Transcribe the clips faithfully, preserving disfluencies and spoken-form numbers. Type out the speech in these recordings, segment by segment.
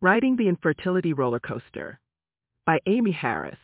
Riding the Infertility Roller Coaster by Amy Harris.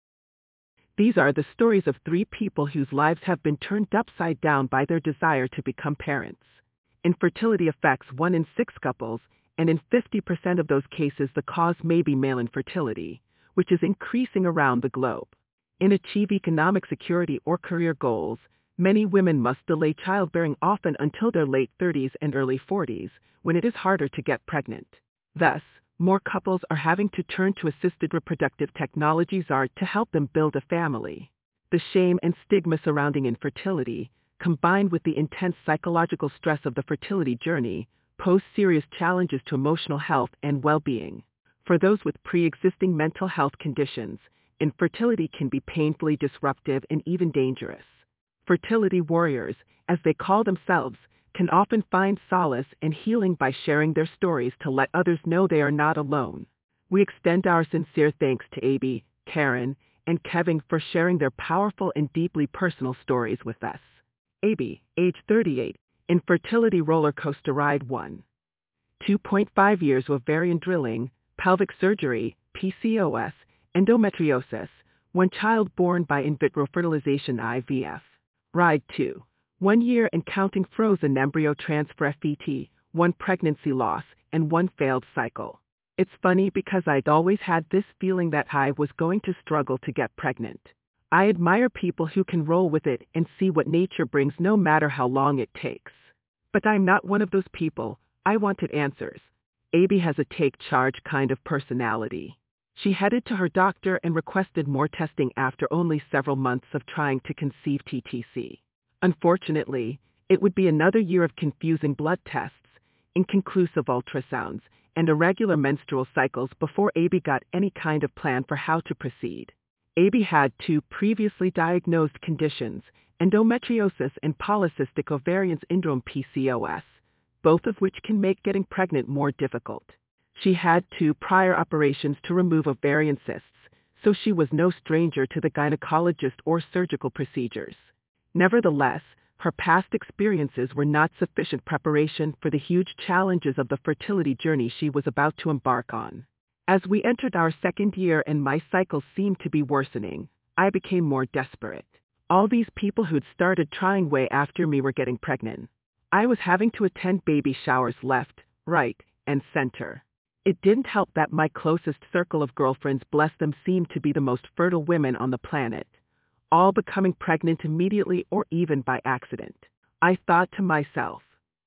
These are the stories of three people whose lives have been turned upside down by their desire to become parents. Infertility affects one in six couples, and in fifty percent of those cases the cause may be male infertility, which is increasing around the globe. In achieve economic security or career goals, many women must delay childbearing often until their late thirties and early forties, when it is harder to get pregnant. Thus, more couples are having to turn to assisted reproductive technologies are to help them build a family. The shame and stigma surrounding infertility, combined with the intense psychological stress of the fertility journey, pose serious challenges to emotional health and well-being. For those with pre-existing mental health conditions, infertility can be painfully disruptive and even dangerous. Fertility warriors, as they call themselves, can often find solace and healing by sharing their stories to let others know they are not alone. We extend our sincere thanks to Abby, Karen, and Kevin for sharing their powerful and deeply personal stories with us. Abby, age thirty-eight, infertility roller coaster ride one. two point five years of ovarian drilling, pelvic surgery, P C O S, endometriosis, one child born by in vitro fertilization I V F. Ride two. One year and counting frozen embryo transfer F E T, one pregnancy loss, and one failed cycle. It's funny because I'd always had this feeling that I was going to struggle to get pregnant. I admire people who can roll with it and see what nature brings no matter how long it takes. But I'm not one of those people. I wanted answers. Abby has a take charge kind of personality. She headed to her doctor and requested more testing after only several months of trying to conceive T T C. Unfortunately, it would be another year of confusing blood tests, inconclusive ultrasounds, and irregular menstrual cycles before Abby got any kind of plan for how to proceed. Abby had two previously diagnosed conditions, endometriosis and polycystic ovarian syndrome P C O S, both of which can make getting pregnant more difficult. She had two prior operations to remove ovarian cysts, so she was no stranger to the gynecologist or surgical procedures. Nevertheless, her past experiences were not sufficient preparation for the huge challenges of the fertility journey she was about to embark on. As we entered our second year and my cycles seemed to be worsening, I became more desperate. All these people who'd started trying way after me were getting pregnant. I was having to attend baby showers left, right, and center. It didn't help that my closest circle of girlfriends, bless them, seemed to be the most fertile women on the planet, all becoming pregnant immediately or even by accident. I thought to myself,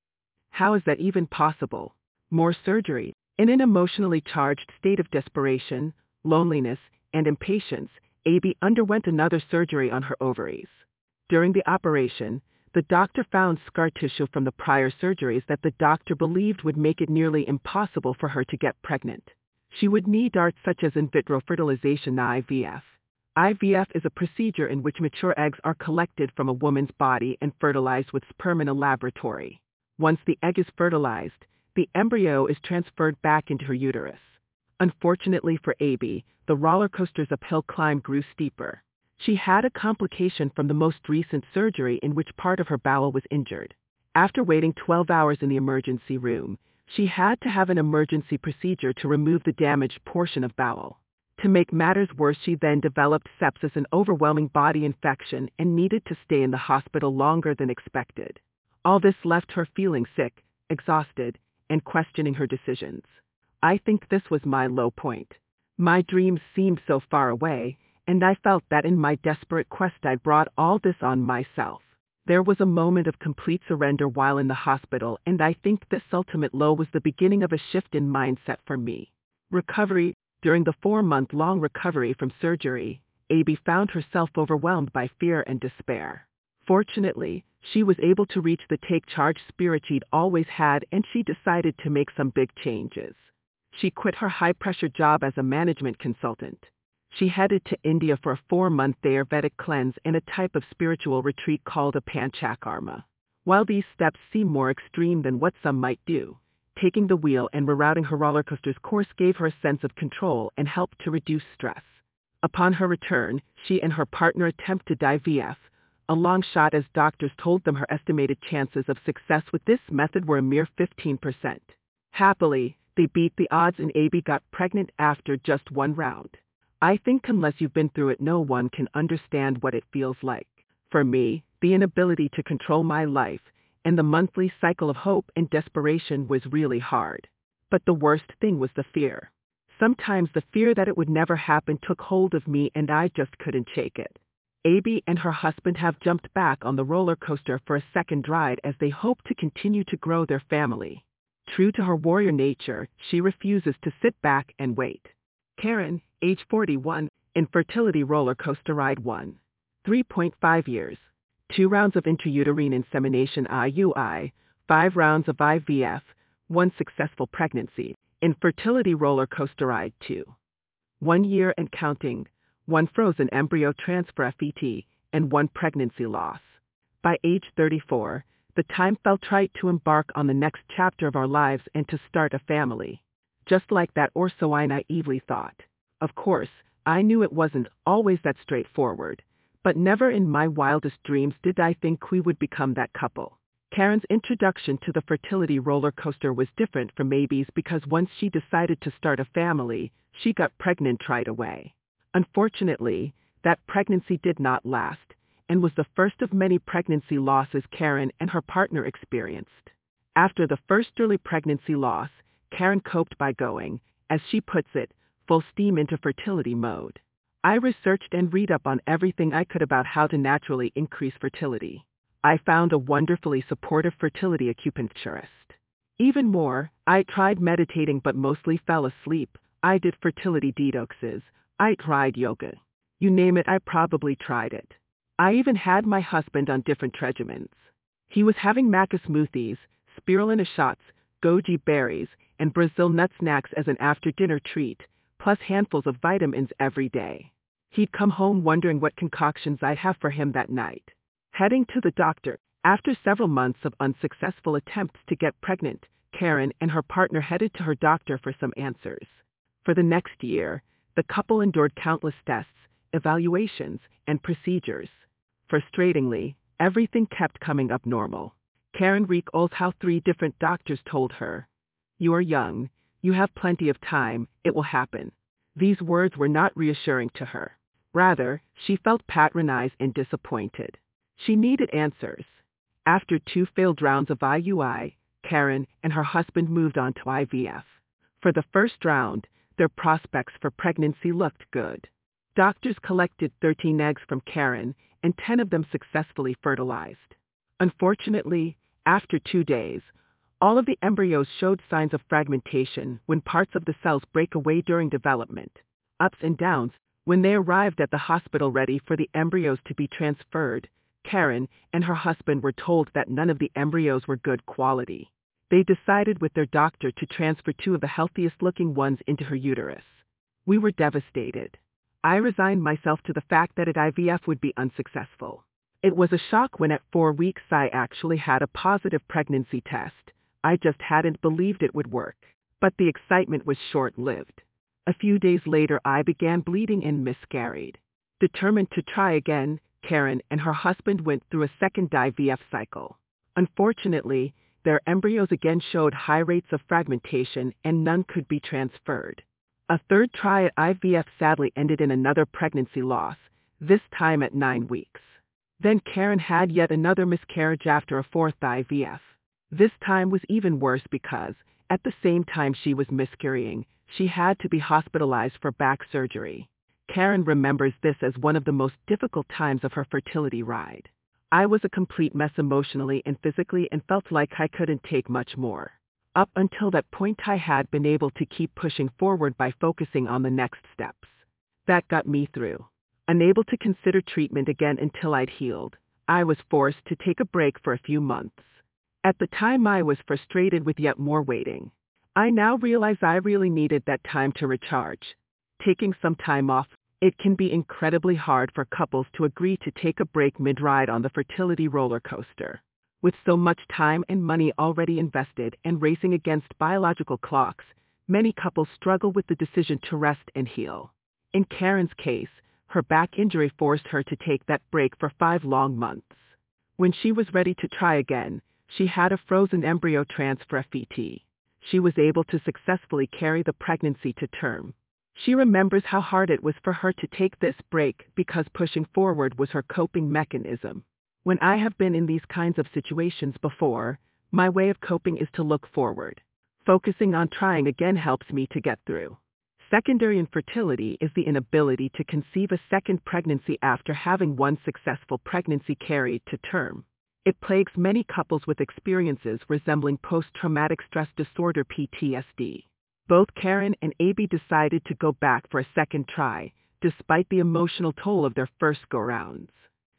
how is that even possible? More surgery. In an emotionally charged state of desperation, loneliness, and impatience, Abby underwent another surgery on her ovaries. During the operation, the doctor found scar tissue from the prior surgeries that the doctor believed would make it nearly impossible for her to get pregnant. She would need darts such as in vitro fertilization I V F. I V F is a procedure in which mature eggs are collected from a woman's body and fertilized with sperm in a laboratory. Once the egg is fertilized, the embryo is transferred back into her uterus. Unfortunately for Abby, the roller coaster's uphill climb grew steeper. She had a complication from the most recent surgery in which part of her bowel was injured. After waiting twelve hours in the emergency room, she had to have an emergency procedure to remove the damaged portion of bowel. To make matters worse, she then developed sepsis, an overwhelming body infection, and needed to stay in the hospital longer than expected. All this left her feeling sick, exhausted, and questioning her decisions. I think this was my low point. My dreams seemed so far away, and I felt that in my desperate quest I'd brought all this on myself. There was a moment of complete surrender while in the hospital, and I think this ultimate low was the beginning of a shift in mindset for me. Recovery. During the four-month-long recovery from surgery, Abby found herself overwhelmed by fear and despair. Fortunately, she was able to reach the take-charge spirit she'd always had, and she decided to make some big changes. She quit her high-pressure job as a management consultant. She headed to India for a four-month Ayurvedic cleanse and a type of spiritual retreat called a panchakarma. While these steps seem more extreme than what some might do, taking the wheel and rerouting her roller coaster's course gave her a sense of control and helped to reduce stress. Upon her return, she and her partner attempted I V F, a long shot as doctors told them her estimated chances of success with this method were a mere fifteen percent. Happily, They beat the odds and Abby got pregnant after just one round. I think unless you've been through it, no one can understand what it feels like. For me, the inability to control my life and the monthly cycle of hope and desperation was really hard. But the worst thing was the fear. Sometimes the fear that it would never happen took hold of me and I just couldn't shake it. Abby and her husband have jumped back on the roller coaster for a second ride as they hope to continue to grow their family. True to her warrior nature, she refuses to sit back and wait. Karen, age forty-one, infertility roller coaster ride one. three point five years. Two rounds of intrauterine insemination I U I, five rounds of I V F, one successful pregnancy. Infertility roller coaster ride two. One year and counting, one frozen embryo transfer F E T, and one pregnancy loss. By age thirty-four, the time felt right to embark on the next chapter of our lives and to start a family. Just like that, or so I naively thought. Of course, I knew it wasn't always that straightforward, but never in my wildest dreams did I think we would become that couple. Karen's introduction to the fertility roller coaster was different from Abby's because once she decided to start a family, she got pregnant right away. Unfortunately, that pregnancy did not last, and was the first of many pregnancy losses Karen and her partner experienced. After the first early pregnancy loss, Karen coped by going, as she puts it, full steam into fertility mode. I researched and read up on everything I could about how to naturally increase fertility. I found a wonderfully supportive fertility acupuncturist. Even more, I tried meditating but mostly fell asleep. I did fertility detoxes. I tried yoga. You name it, I probably tried it. I even had my husband on different regimens. He was having maca smoothies, spirulina shots, goji berries, and Brazil nut snacks as an after-dinner treat, plus handfuls of vitamins every day. He'd come home wondering what concoctions I'd have for him that night. Heading to the doctor, after several months of unsuccessful attempts to get pregnant, Karen and her partner headed to her doctor for some answers. For the next year, the couple endured countless tests, evaluations, and procedures. Frustratingly, everything kept coming up normal. Karen recalls how three different doctors told her, "You are young, you have plenty of time, it will happen." These words were not reassuring to her. Rather, she felt patronized and disappointed. She needed answers. After two failed rounds of I U I, Karen and her husband moved on to I V F. For the first round, their prospects for pregnancy looked good. Doctors collected thirteen eggs from Karen, and ten of them successfully fertilized. Unfortunately, after two days, all of the embryos showed signs of fragmentation when parts of the cells break away during development. Ups and downs, when they arrived at the hospital ready for the embryos to be transferred, Karen and her husband were told that none of the embryos were good quality. They decided with their doctor to transfer two of the healthiest-looking ones into her uterus. We were devastated. I resigned myself to the fact that I V F would be unsuccessful. It was a shock when at four weeks I actually had a positive pregnancy test. I just hadn't believed it would work. But the excitement was short-lived. A few days later I began bleeding and miscarried. Determined to try again, Karen and her husband went through a second I V F cycle. Unfortunately, their embryos again showed high rates of fragmentation and none could be transferred. A third try at I V F sadly ended in another pregnancy loss, this time at nine weeks. Then Karen had yet another miscarriage after a fourth I V F. This time was even worse because, at the same time she was miscarrying, she had to be hospitalized for back surgery. Karen remembers this as one of the most difficult times of her fertility ride. I was a complete mess emotionally and physically and felt like I couldn't take much more. Up until that point I had been able to keep pushing forward by focusing on the next steps. That got me through. Unable to consider treatment again until I'd healed, I was forced to take a break for a few months. At the time I was frustrated with yet more waiting. I now realize I really needed that time to recharge. Taking some time off, it can be incredibly hard for couples to agree to take a break mid-ride on the fertility roller coaster. With so much time and money already invested and racing against biological clocks, many couples struggle with the decision to rest and heal. In Karen's case, her back injury forced her to take that break for five long months. When she was ready to try again, she had a frozen embryo transfer F E T. she was able to successfully carry the pregnancy to term. She remembers how hard it was for her to take this break because pushing forward was her coping mechanism. When I have been in these kinds of situations before, my way of coping is to look forward. Focusing on trying again helps me to get through. Secondary infertility is the inability to conceive a second pregnancy after having one successful pregnancy carried to term. It plagues many couples with experiences resembling post-traumatic stress disorder P T S D. Both Karen and Abby decided to go back for a second try, despite the emotional toll of their first go-rounds.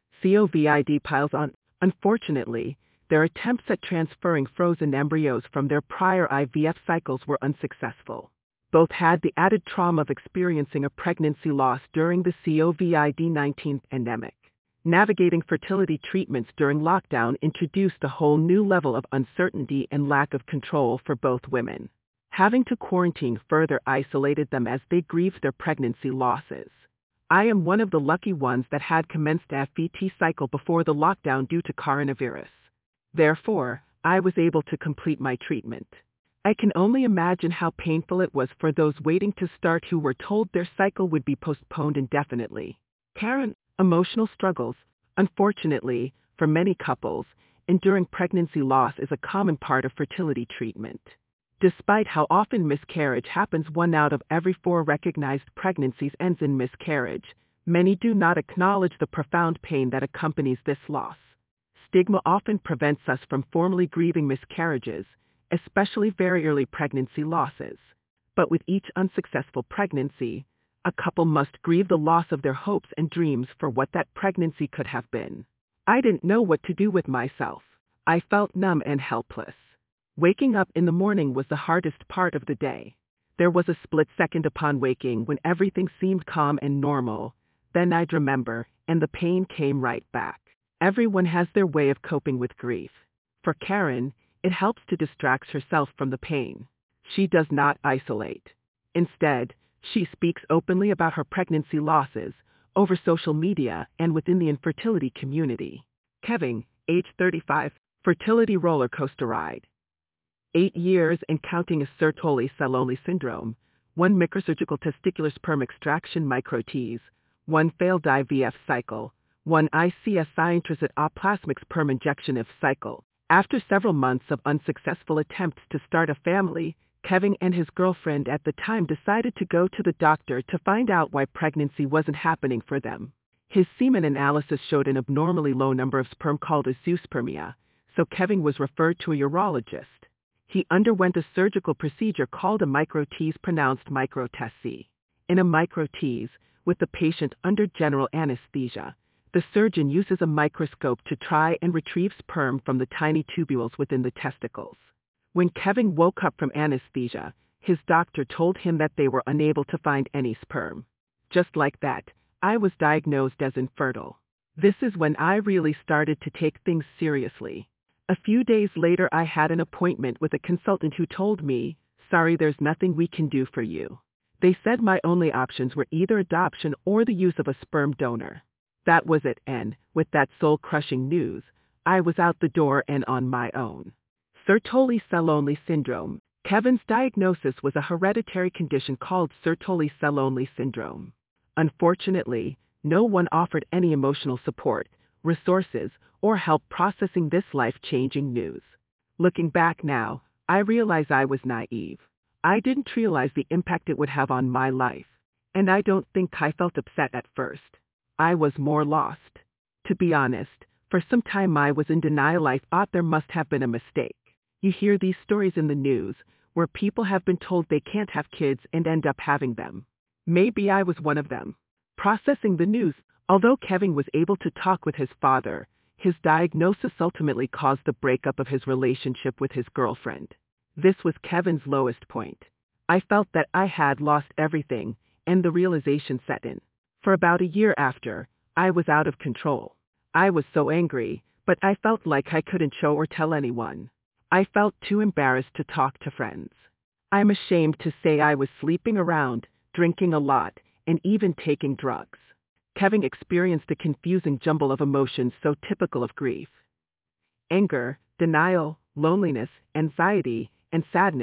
COVID piles on. Unfortunately, their attempts at transferring frozen embryos from their prior I V F cycles were unsuccessful. Both had the added trauma of experiencing a pregnancy loss during the COVID nineteen pandemic. Navigating fertility treatments during lockdown introduced a whole new level of uncertainty and lack of control for both women. Having to quarantine further isolated them as they grieved their pregnancy losses. I am one of the lucky ones that had commenced a F E T cycle before the lockdown due to coronavirus. Therefore, I was able to complete my treatment. I can only imagine how painful it was for those waiting to start who were told their cycle would be postponed indefinitely. Karen, emotional struggles. Unfortunately, for many couples, enduring pregnancy loss is a common part of fertility treatment. Despite how often miscarriage happens, one out of every four recognized pregnancies ends in miscarriage, many do not acknowledge the profound pain that accompanies this loss. Stigma often prevents us from formally grieving miscarriages, especially very early pregnancy losses. But with each unsuccessful pregnancy, a couple must grieve the loss of their hopes and dreams for what that pregnancy could have been. I didn't know what to do with myself. I felt numb and helpless. Waking up in the morning was the hardest part of the day. There was a split second upon waking when everything seemed calm and normal. Then I'd remember, and the pain came right back. Everyone has their way of coping with grief. For Karen, it helps to distract herself from the pain. She does not isolate. Instead, she speaks openly about her pregnancy losses, over social media and within the infertility community. Kevin, age thirty-five, fertility roller coaster ride. Eight years and counting is Sertoli-Salonli syndrome, one microsurgical testicular sperm extraction micro-Ts, one failed I V F cycle, one I C S I intricate aplasmic sperm injection I V cycle. After several months of unsuccessful attempts to start a family, Kevin and his girlfriend at the time decided to go to the doctor to find out why pregnancy wasn't happening for them. His semen analysis showed an abnormally low number of sperm called azoospermia, so Kevin was referred to a urologist. He underwent a surgical procedure called a micro-Ts, pronounced micro-T. In a micro-Ts, with the patient under general anesthesia, the surgeon uses a microscope to try and retrieve sperm from the tiny tubules within the testicles. When Kevin woke up from anesthesia, his doctor told him that they were unable to find any sperm. Just like that, I was diagnosed as infertile. This is when I really started to take things seriously. A few days later, I had an appointment with a consultant who told me, "Sorry, there's nothing we can do for you." They said my only options were either adoption or the use of a sperm donor. That was it, and, with that soul-crushing news, I was out the door and on my own. Sertoli-Salonli syndrome. Kevin's diagnosis was a hereditary condition called Sertoli-Salonli syndrome. Unfortunately, no one offered any emotional support, resources, or help processing this life-changing news. Looking back now, I realize I was naive. I didn't realize the impact it would have on my life. And I don't think I felt upset at first. I was more lost. To be honest, for some time I was in denial. I thought there must have been a mistake. You hear these stories in the news, where people have been told they can't have kids and end up having them. Maybe I was one of them. Processing the news, although Kevin was able to talk with his father, his diagnosis ultimately caused the breakup of his relationship with his girlfriend. This was Kevin's lowest point. I felt that I had lost everything, and the realization set in. For about a year after, I was out of control. I was so angry, but I felt like I couldn't show or tell anyone. I felt too embarrassed to talk to friends. I'm ashamed to say I was sleeping around, drinking a lot, and even taking drugs. Kevin experienced a confusing jumble of emotions so typical of grief. Anger, denial, loneliness, anxiety, and sadness.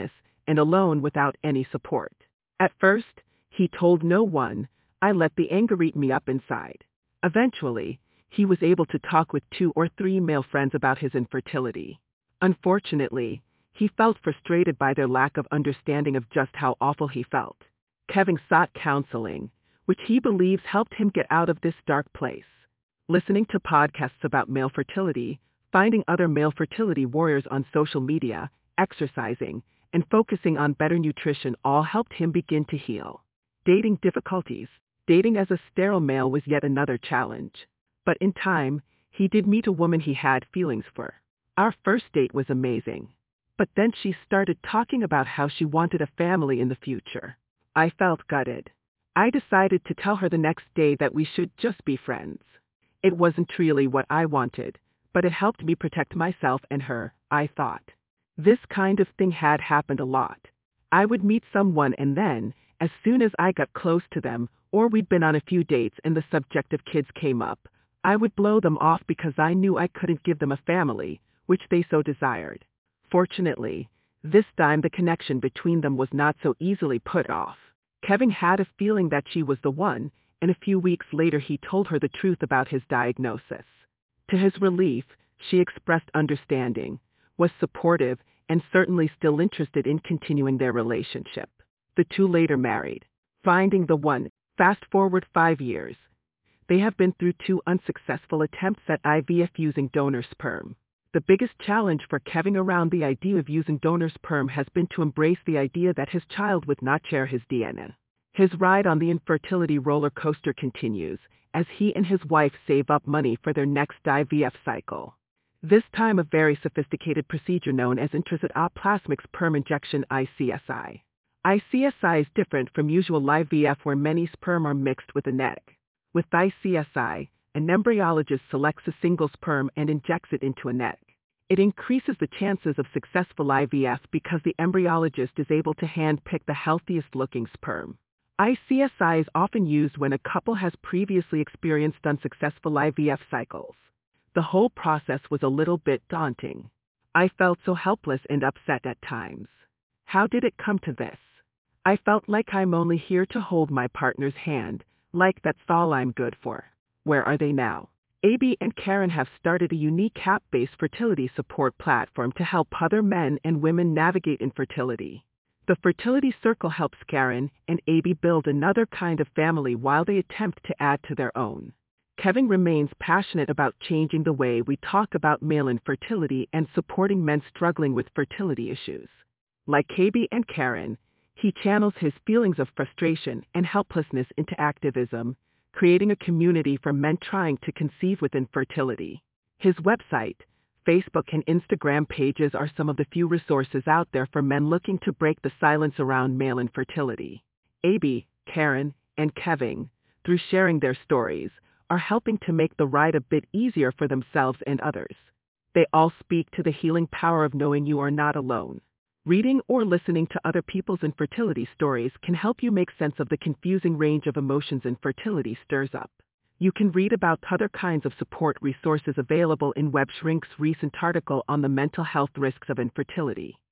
and alone without any support. At first, he told no one. I let the anger eat me up inside. Eventually, he was able to talk with two or three male friends about his infertility. Unfortunately, he felt frustrated by their lack of understanding of just how awful he felt. Kevin sought counseling, which he believes helped him get out of this dark place. Listening to podcasts about male fertility, finding other male fertility warriors on social media, exercising, and focusing on better nutrition all helped him begin to heal. Dating difficulties. Dating as a sterile male was yet another challenge. But in time, he did meet a woman he had feelings for. Our first date was amazing. But then she started talking about how she wanted a family in the future. I felt gutted. I decided to tell her the next day that we should just be friends. It wasn't really what I wanted, but it helped me protect myself and her, I thought. This kind of thing had happened a lot. I would meet someone and then, as soon as I got close to them, or we'd been on a few dates and the subject of kids came up, I would blow them off because I knew I couldn't give them a family, which they so desired. Fortunately, this time the connection between them was not so easily put off. Kevin had a feeling that she was the one, and a few weeks later he told her the truth about his diagnosis. To his relief, she expressed understanding, was supportive, and certainly still interested in continuing their relationship. The two later married. Finding the one. Fast forward five years. They have been through two unsuccessful attempts at I V F using donor sperm. The biggest challenge for Kevin around the idea of using donor sperm has been to embrace the idea that his child would not share his D N A. His ride on the infertility roller coaster continues, as he and his wife save up money for their next I V F cycle. This time a very sophisticated procedure known as intracytoplasmic sperm injection I C S I. I C S I is different from usual I V F where many sperm are mixed with an egg. With I C S I, an embryologist selects a single sperm and injects it into an egg. It increases the chances of successful I V F because the embryologist is able to handpick the healthiest-looking sperm. I C S I is often used when a couple has previously experienced unsuccessful I V F cycles. The whole process was a little bit daunting. I felt so helpless and upset at times. How did it come to this? I felt like I'm only here to hold my partner's hand, like that's all I'm good for. Where are they now? Abby and Karen have started a unique app-based fertility support platform to help other men and women navigate infertility. The Fertility Circle helps Karen and Abby build another kind of family while they attempt to add to their own. Kevin remains passionate about changing the way we talk about male infertility and supporting men struggling with fertility issues. Like Abby and Karen, he channels his feelings of frustration and helplessness into activism, creating a community for men trying to conceive with infertility. His website, Facebook and Instagram pages are some of the few resources out there for men looking to break the silence around male infertility. Abby, Karen, and Kevin, through sharing their stories, are helping to make the ride a bit easier for themselves and others. They all speak to the healing power of knowing you are not alone. Reading or listening to other people's infertility stories can help you make sense of the confusing range of emotions infertility stirs up. You can read about other kinds of support resources available in WebShrink's recent article on the mental health risks of infertility.